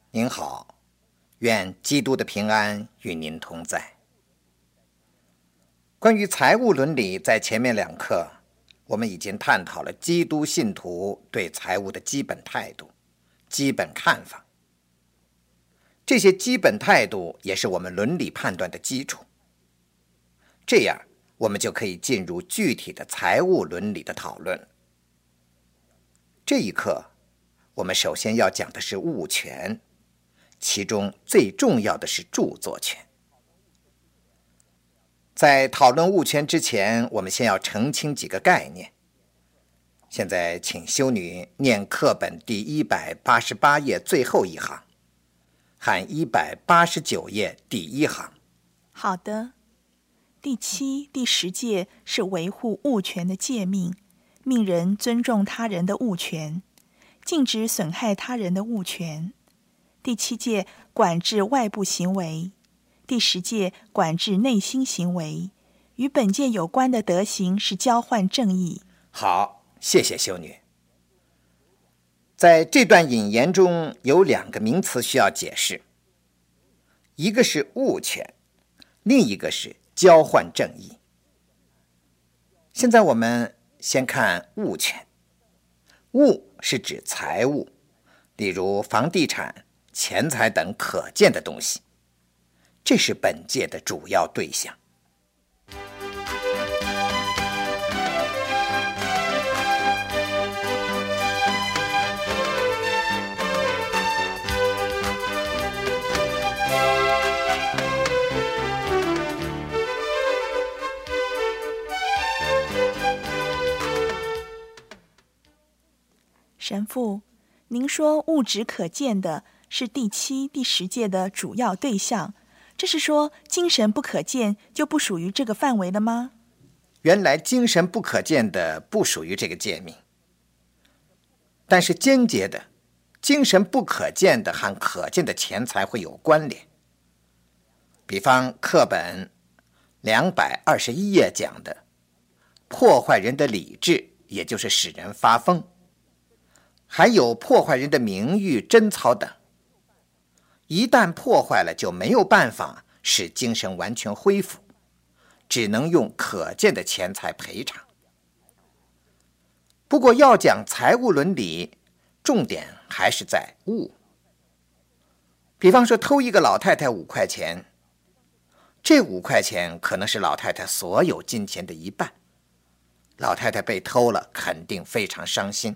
您好，愿基督的平安与您同在。关于财务伦理，在前面2课，我们已经探讨了基督信徒对财务的基本态度、基本看法。这些基本态度也是我们伦理判断的基础。这样，我们就可以进入具体的财务伦理的讨论。这一课，我们首先要讲的是物权，其中最重要的是著作权。在讨论物权之前，我们先要澄清几个概念。现在请修女念课本第188页最后一行，和189页第1行。 好的。第7、第10诫是维护物权的诫命，命人尊重他人的物权，禁止损害他人的物权。第7诫管制外部行为，第10诫管制内心行为。与本诫有关的德行是交换正义。 好，谢谢修女。在这段引言中有2个名词需要解释，一个是物权，另一个是交换正义。现在我们先看物权。物是指财物，例如房地产、钱财等可见的东西，这是本诫的主要对象。 神父，您说物质可见的是第7、第10诫的主要对象，这是说精神不可见就不属于这个范围了吗？ 原来精神不可见的不属于这个诫命，但是间接的，精神不可见的和可见的钱财会有关联。比方课本221页讲的，破坏人的理智，也就是使人发疯，还有破坏人的名誉、贞操等。一旦破坏了，就没有办法使精神完全恢复，只能用可见的钱财赔偿。不过要讲财务伦理，重点还是在物。比方说偷一个老太太5块钱，这5块钱可能是老太太所有金钱的1半，老太太被偷了，肯定非常伤心。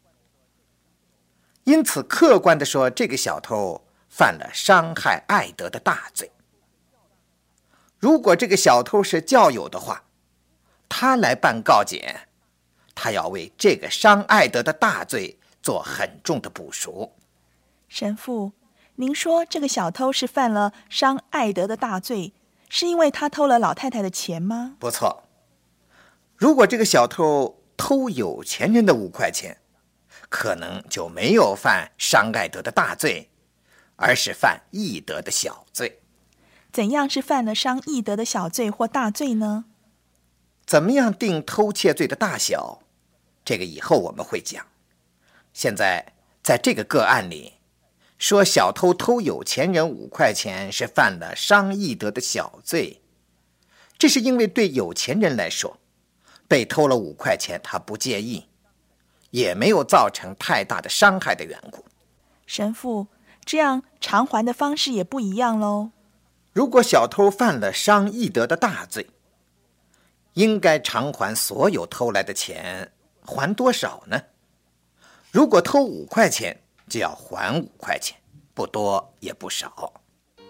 因此客观地说，这个小偷犯了伤害爱德的大罪。如果这个小偷是教友的话，他来办告解，他要为这个伤爱德的大罪做很重的补赎。 神父，您说这个小偷是犯了伤爱德的大罪，是因为他偷了老太太的钱吗？ 不错。如果这个小偷偷有钱人的5块钱，可能就没有犯伤爱德的大罪，而是犯义德的小罪。 怎样是犯了伤义德的小罪或大罪呢？ 怎么样定偷窃罪的大小，这个以后我们会讲。现在在这个个案里，说小偷偷有钱人5块钱是犯了伤义德的小罪，这是因为对有钱人来说，被偷了5块钱他不介意，也没有造成太大的伤害的缘故。 神父，这样偿还的方式也不一样喽。 如果小偷犯了伤义德的大罪，应该偿还所有偷来的钱，还多少呢？如果偷5块钱，就要还5块钱，不多也不少。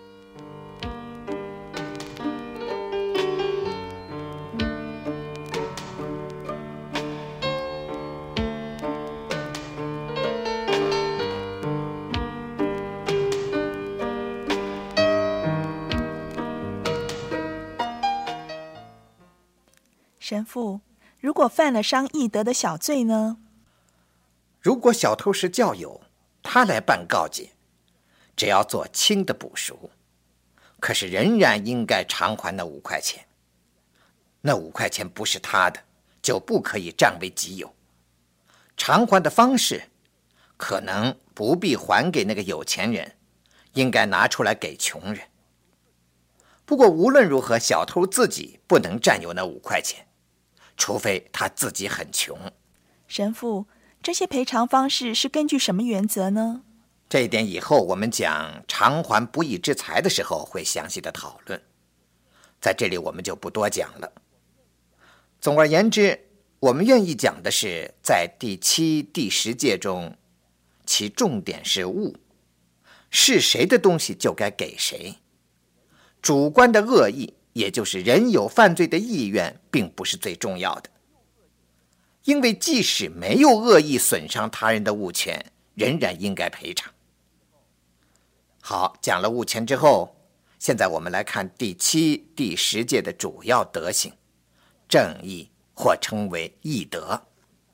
神父，如果犯了伤义德的小罪呢？ 如果小偷是教友，他来办告解，只要做轻的补赎，可是仍然应该偿还那5块钱。那5块钱不是他的，就不可以占为己有。偿还的方式可能不必还给那个有钱人， 应该拿出来给穷人。不过无论如何，小偷自己不能占有那5块钱，除非他自己很穷。 神父，这些赔偿方式是根据什么原则呢？ 这一点以后我们讲偿还不义之财的时候会详细的讨论，在这里我们就不多讲了。总而言之，我们愿意讲的是在第7、第10诫中，其重点是物，是谁的东西就该给谁。主观的恶意，也就是人有犯罪的意愿，并不是最重要的。因为即使没有恶意损伤他人的物权，仍然应该赔偿。好，讲了物权之后，现在我们来看第7、第10诫的主要德行，正义或称为义德。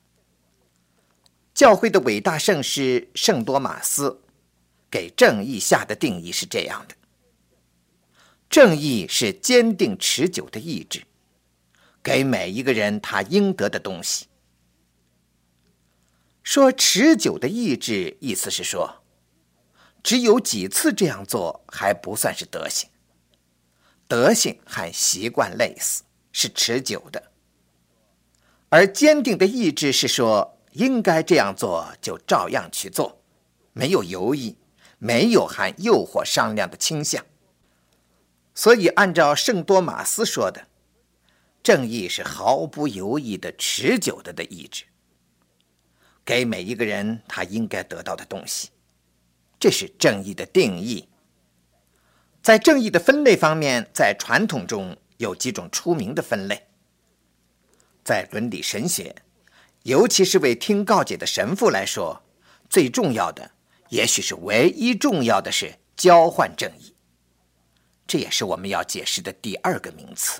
教会的伟大圣师圣多马斯给正义下的定义是这样的：正义是坚定持久的意志，给每一个人他应得的东西。说持久的意志，意思是说只有几次这样做还不算是德行。德行和习惯类似，是持久的。而坚定的意志是说应该这样做就照样去做，没有犹豫，没有和诱惑商量的倾向。所以按照圣多马斯说的，正义是毫不犹豫的持久的意志，给每一个人他应该得到的东西。这是正义的定义。在正义的分类方面，在传统中有几种出名的分类。在伦理神学，尤其是为听告解的神父来说，最重要的，也许是唯一重要的是交换正义。这也是我们要解释的第2个名词。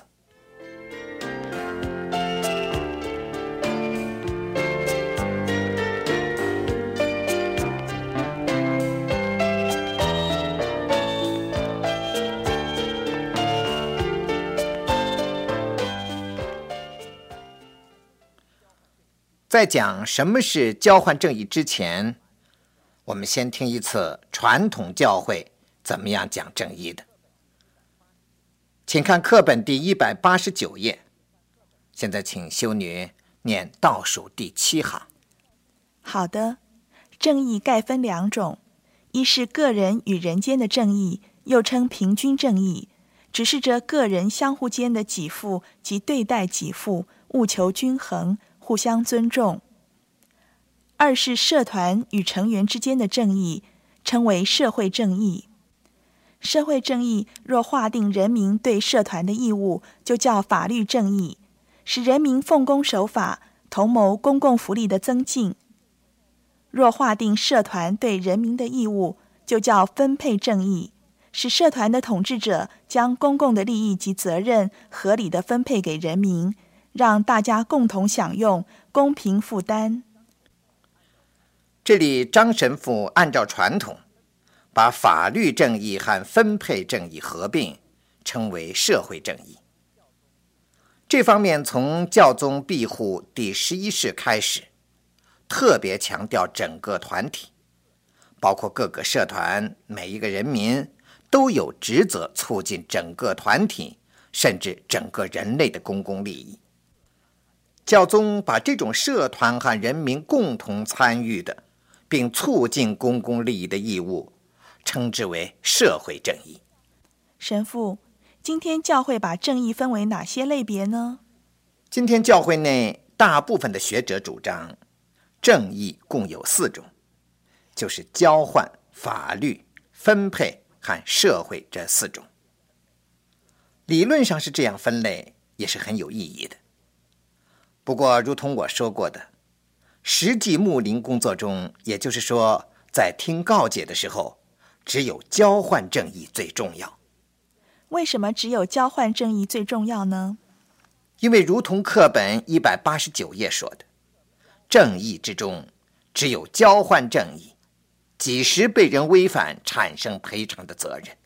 在讲什么是交换正义之前，我们先听一次传统教会怎么样讲正义的。请看课本第189页，现在请修女念倒数第7行。 好的，正义概分2种，一是个人与人间的正义，又称平均正义，指示着个人相互间的给付及对待给付，务求均衡，互相尊重。二是社团与成员之间的正义，称为社会正义。社会正义若划定人民对社团的义务，就叫法律正义，使人民奉公守法，同谋公共福利的增进。若划定社团对人民的义务，就叫分配正义，使社团的统治者将公共的利益及责任合理地分配给人民，让大家共同享用，公平负担。 这里张神父按照传统，把法律正义和分配正义合并，称为社会正义。这方面从教宗庇护第11世开始，特别强调整个团体，包括各个社团，每一个人民都有职责促进整个团体，甚至整个人类的公共利益。教宗把这种社团和人民共同参与的，并促进公共利益的义务，称之为社会正义。 神父，今天教会把正义分为哪些类别呢？ 今天教会内大部分的学者主张，正义共有4种，就是交换、法律、分配和社会这4种。理论上是这样分类，也是很有意义的。不过如同我说过的，实际牧灵工作中，也就是说在听告解的时候，只有交换正义最重要。 为什么只有交换正义最重要呢？ 因为如同课本189页说的，正义之中只有交换正义，几时被人违反，产生赔偿的责任。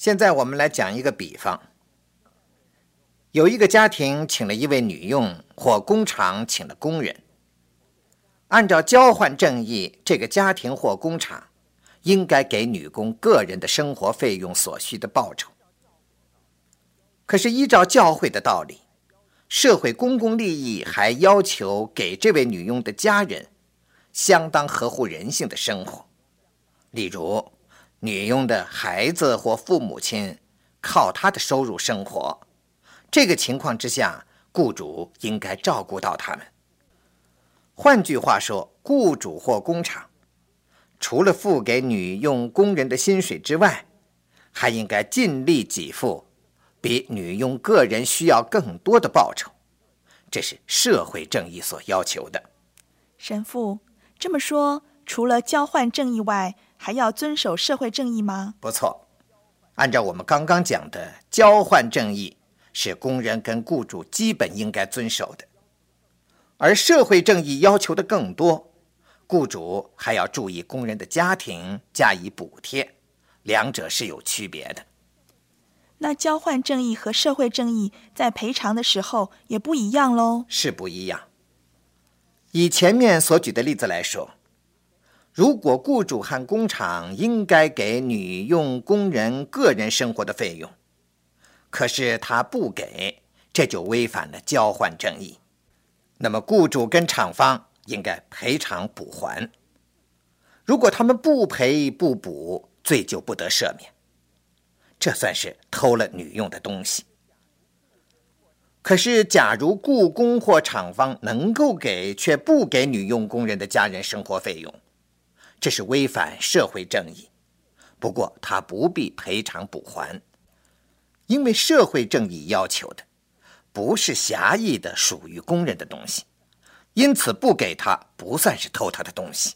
现在我们来讲一个比方，有一个家庭请了一位女佣，或工厂请了工人。按照交换正义，这个家庭或工厂应该给女工个人的生活费用所需的报酬。可是依照教会的道理，社会公共利益还要求给这位女佣的家人相当合乎人性的生活。例如，女佣的孩子或父母亲靠她的收入生活，这个情况之下，雇主应该照顾到他们。换句话说，雇主或工厂除了付给女佣工人的薪水之外，还应该尽力给付比女佣个人需要更多的报酬，这是社会正义所要求的。 神父，这么说，除了交换正义外，还要遵守社会正义吗？ 不错，按照我们刚刚讲的，交换正义是工人跟雇主基本应该遵守的，而社会正义要求的更多，雇主还要注意工人的家庭，加以补贴，两者是有区别的。 那交换正义和社会正义在赔偿的时候也不一样咯？ 是不一样。以前面所举的例子来说，如果雇主和工厂应该给女佣工人个人生活的费用，可是他不给，这就违反了交换正义。那么雇主跟厂方应该赔偿补还。如果他们不赔不补，罪就不得赦免，这算是偷了女佣的东西。可是假如雇工或厂方能够给却不给女佣工人的家人生活费用，这是违反社会正义。不过他不必赔偿补还，因为社会正义要求的不是狭义的属于工人的东西，因此不给他不算是偷他的东西。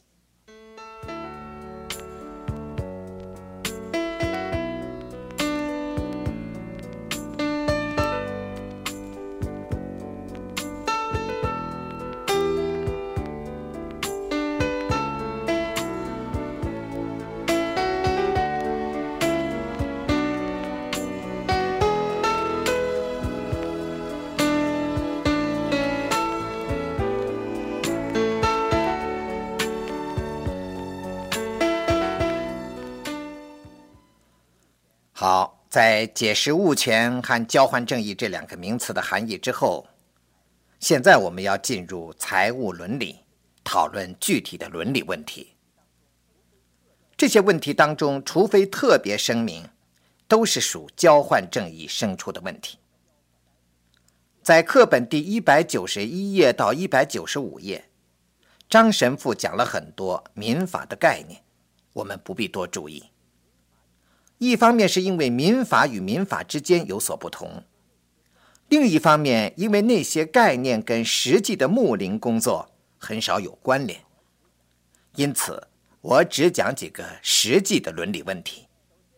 好，在解释物权和交换正义这两个名词的含义之后，现在我们要进入财务伦理，讨论具体的伦理问题。这些问题当中，除非特别声明，都是属交换正义生出的问题。在课本第191页到195页，张神父讲了很多民法的概念，我们不必多注意。一方面是因为民法与民法之间有所不同，另一方面因为那些概念跟实际的牧灵工作很少有关联，因此我只讲几个实际的伦理问题。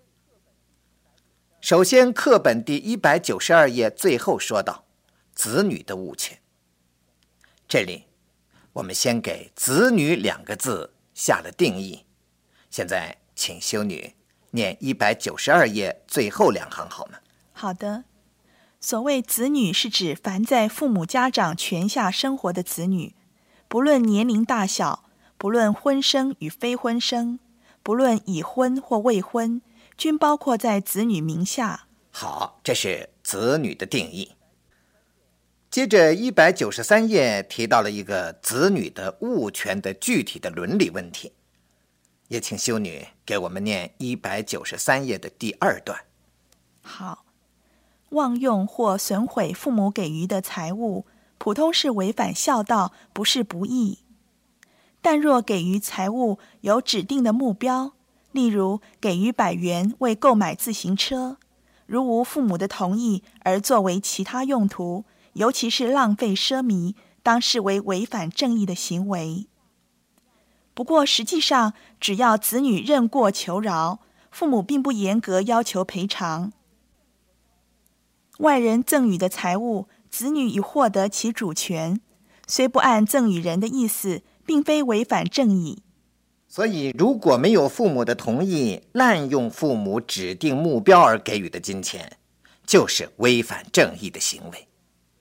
首先，课本第192页最后说到子女的物权，这里我们先给子女2个字下了定义。现在请修女念192页最后2行好吗？ 好的。所谓子女是指凡在父母家长权下生活的子女，不论年龄大小，不论婚生与非婚生，不论已婚或未婚，均包括在子女名下。 好，这是子女的定义。接着193页提到了一个子女的物权的具体的伦理问题，也请修女给我们念193页的第2段。 好，妄用或损毁父母给予的财物，普通是违反孝道，不是不义。但若给予财物有指定的目标，例如给予100元为购买自行车，如无父母的同意而作为其他用途，尤其是浪费奢靡，当视为违反正义的行为。不过实际上，只要子女认过求饶，父母并不严格要求赔偿。外人赠与的财物，子女已获得其主权，虽不按赠与人的意思，并非违反正义。 所以如果没有父母的同意，滥用父母指定目标而给予的金钱，就是违反正义的行为。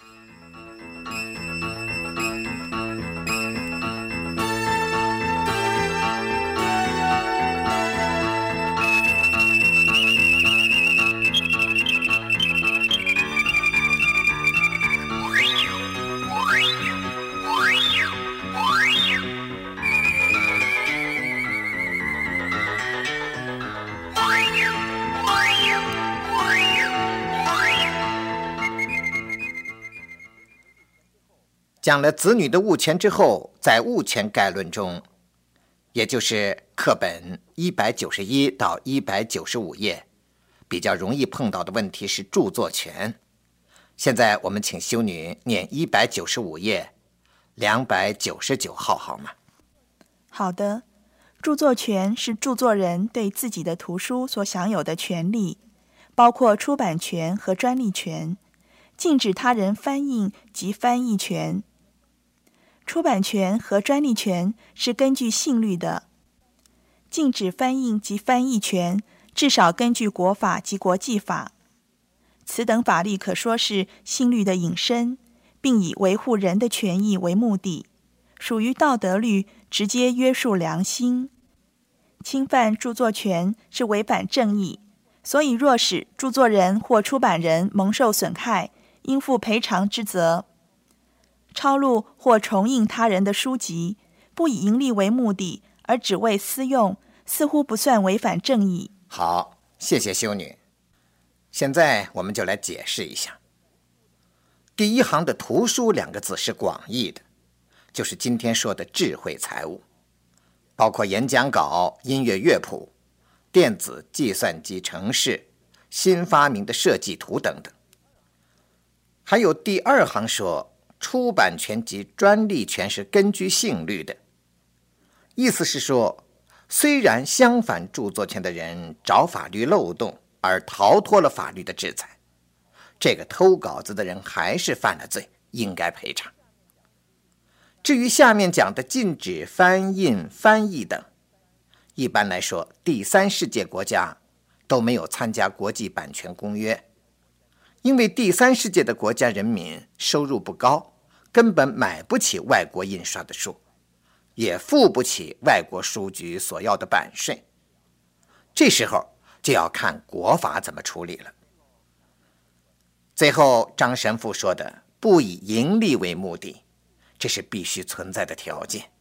讲了子女的物权之后，在物权概论中，也就是课本191到195页，比较容易碰到的问题是著作权。现在我们请修女念195页299号好吗？ 好的。著作权是著作人对自己的图书所享有的权利，包括出版权和专利权，禁止他人翻印及翻译权。出版权和专利权是根据信律的，禁止翻印及翻译权至少根据国法及国际法。此等法律可说是信律的引申，并以维护人的权益为目的，属于道德律，直接约束良心。侵犯著作权是违反正义，所以若使著作人或出版人蒙受损害，应负赔偿之责。抄录或重印他人的书籍，不以盈利为目的，而只为私用，似乎不算违反正义。 好，谢谢修女。现在我们就来解释一下。第一行的图书2个字是广义的，就是今天说的智慧财物，包括演讲稿、音乐乐谱、电子计算机程式、新发明的设计图等等。还有第2行说出版权及专利权是根据信律的，意思是说，虽然相反著作权的人找法律漏洞而逃脱了法律的制裁，这个偷稿子的人还是犯了罪，应该赔偿。至于下面讲的禁止翻印、翻译等，一般来说，第三世界国家都没有参加国际版权公约，因为第三世界的国家人民收入不高，根本买不起外国印刷的书，也付不起外国书局所要的版税。这时候就要看国法怎么处理了。最后张神父说的不以盈利为目的，这是必须存在的条件。